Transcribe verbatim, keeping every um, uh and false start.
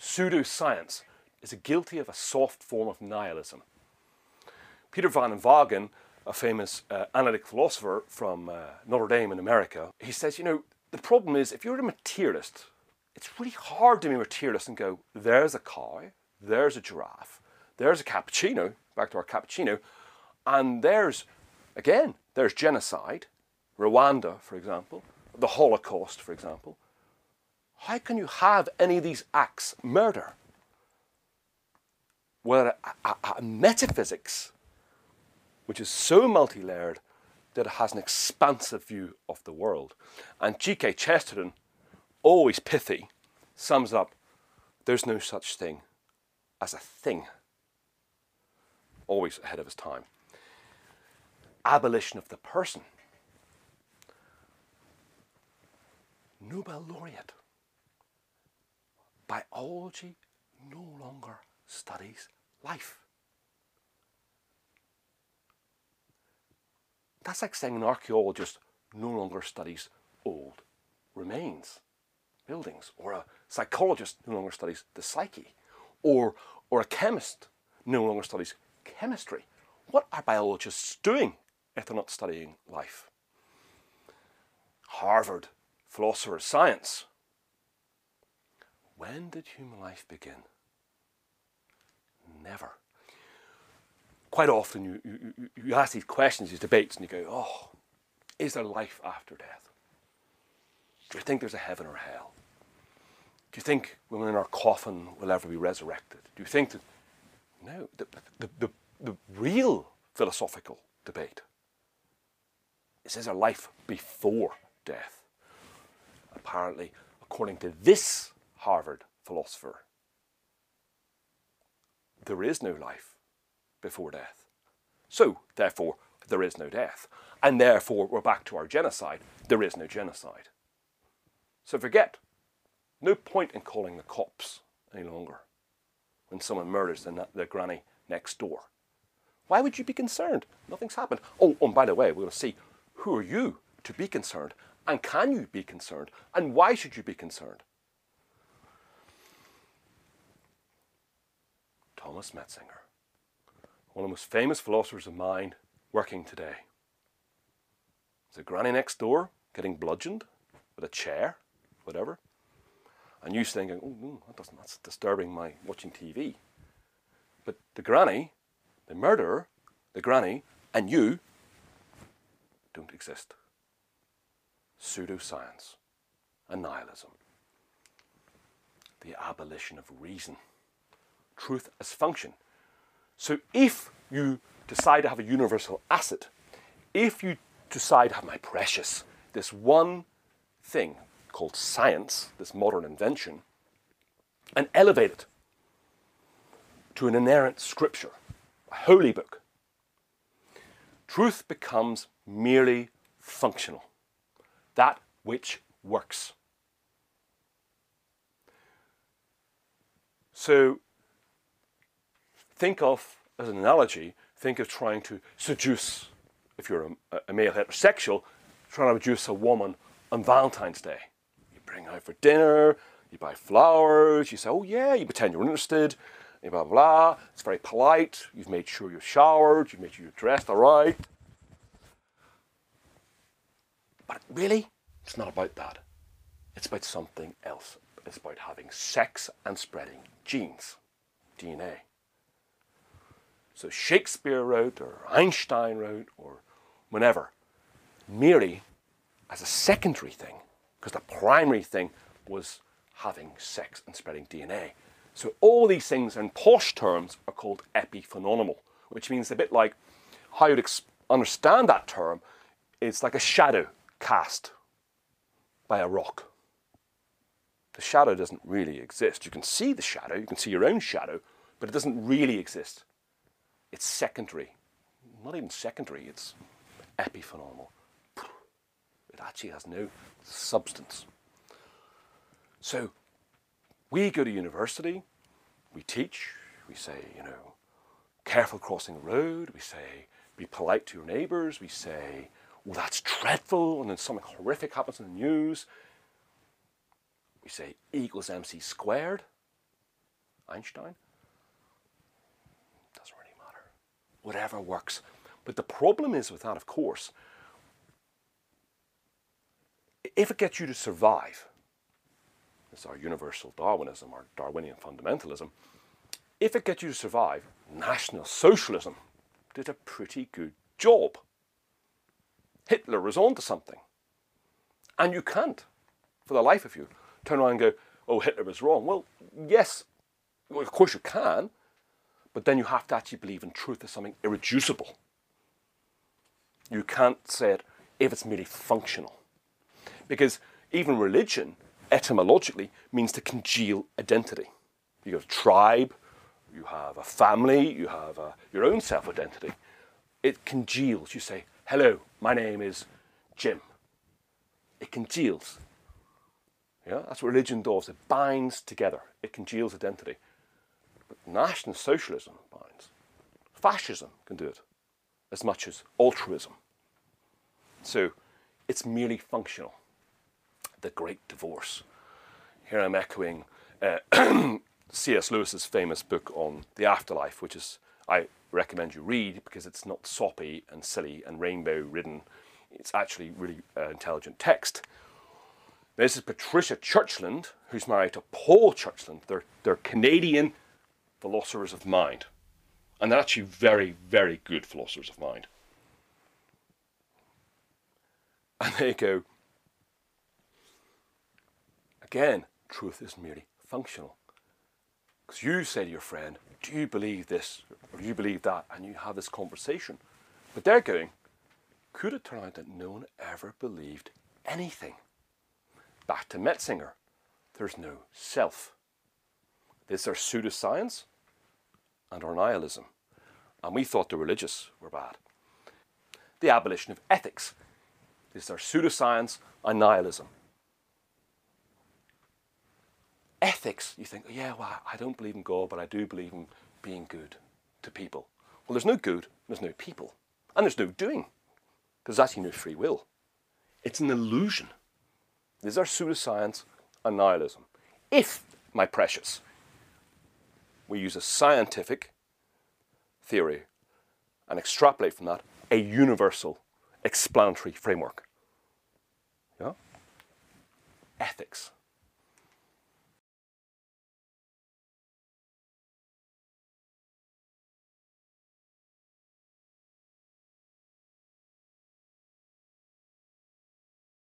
pseudoscience is guilty of a soft form of nihilism. Peter van Wagen, a famous uh, analytic philosopher from uh, Notre Dame in America, he says, you know, the problem is if you're a materialist, it's really hard to be a materialist and go, there's a cow, there's a giraffe, there's a cappuccino, back to our cappuccino, and there's, again, there's genocide, Rwanda, for example, the Holocaust, for example. How can you have any of these acts murder? Well, a, a, a metaphysics which is so multi-layered that it has an expansive view of the world. And G K Chesterton, always pithy, sums up, there's no such thing as a thing. Always ahead of his time. Abolition of the person. Nobel laureate. Biology no longer studies life. That's like saying an archaeologist no longer studies old remains, buildings, or a psychologist no longer studies the psyche, or, or a chemist no longer studies chemistry. What are biologists doing if they're not studying life? Harvard, philosopher of science. When did human life begin? Never. Quite often you, you, you ask these questions, these debates, and you go, oh, is there life after death? Do you think there's a heaven or hell? Do you think when we're in our coffin we'll ever be resurrected? Do you think that... No, the, the, the, the real philosophical debate is, is there life before death? Apparently, according to this Harvard philosopher, there is no life before death. So, therefore, there is no death. And therefore, we're back to our genocide. There is no genocide. So forget. No point in calling the cops any longer when someone murders the, the granny next door. Why would you be concerned? Nothing's happened. Oh, and by the way, we're going to see who are you to be concerned, and can you be concerned, and why should you be concerned? Thomas Metzinger, one of the most famous philosophers of mind working today. There's a granny next door getting bludgeoned with a chair, whatever. And you thinking, oh, no, that doesn't, that's disturbing my watching T V. But the granny, the murderer, the granny, and you don't exist. Pseudoscience and nihilism. The abolition of reason. Truth as function. So if you decide to have a universal asset, if you decide to have my precious, this one thing called science, this modern invention, and elevate it to an inerrant scripture, a holy book, truth becomes merely functional, that which works. So think of, as an analogy, think of trying to seduce, if you're a, a male heterosexual, trying to seduce a woman on Valentine's Day. You bring her out for dinner, you buy flowers, you say, oh yeah, you pretend you're interested, and blah, blah, blah. It's very polite, you've made sure you've showered, you've made sure you're dressed all right. But really, it's not about that. It's about something else. It's about having sex and spreading genes, D N A. So Shakespeare wrote, or Einstein wrote, or whenever, merely as a secondary thing, because the primary thing was having sex and spreading D N A. So all these things in posh terms are called epiphenomenal, which means a bit like how you'd ex- understand that term. It's like a shadow cast by a rock. The shadow doesn't really exist. You can see the shadow, you can see your own shadow, but it doesn't really exist. It's secondary. Not even secondary, it's epiphenomenal. It actually has no substance. So, we go to university, we teach, we say, you know, careful crossing the road, we say, be polite to your neighbours, we say, oh, that's dreadful, and then something horrific happens in the news. We say E equals M C squared. Einstein? Doesn't really matter. Whatever works. But the problem is with that, of course, if it gets you to survive, it's our universal Darwinism, our Darwinian fundamentalism, if it gets you to survive, National Socialism did a pretty good job. Hitler was onto something. And you can't, for the life of you, turn around and go, oh, Hitler was wrong. Well, yes, well, of course you can, but then you have to actually believe in truth as something irreducible. You can't say it if it's merely functional. Because even religion, etymologically, means to congeal identity. You have a tribe, you have a family, you have a, your own self-identity. It congeals. You say, hello, my name is Jim. It congeals. Yeah, that's what religion does. It binds together. It congeals identity. But National Socialism binds. Fascism can do it as much as altruism. So it's merely functional. The Great Divorce. Here I'm echoing uh, C S Lewis's famous book on the afterlife, which is, I recommend you read because it's not soppy and silly and rainbow-ridden. It's actually really uh, intelligent text. This is Patricia Churchland, who's married to Paul Churchland. They're, they're Canadian philosophers of mind. And they're actually very, very good philosophers of mind. And they go, again, truth is merely functional. Because you say to your friend, do you believe this or do you believe that? And you have this conversation. But they're going, could it turn out that no one ever believed anything? Back to Metzinger, there's no self. This is our pseudoscience and our nihilism. And we thought the religious were bad. The abolition of ethics. This is our pseudoscience and nihilism. Ethics, you think, oh, yeah, well, I don't believe in God, but I do believe in being good to people. Well, there's no good, there's no people. And there's no doing, because there's actually no free will. It's an illusion. This is our pseudoscience and nihilism. If, my precious, we use a scientific theory and extrapolate from that a universal explanatory framework. Yeah? Ethics.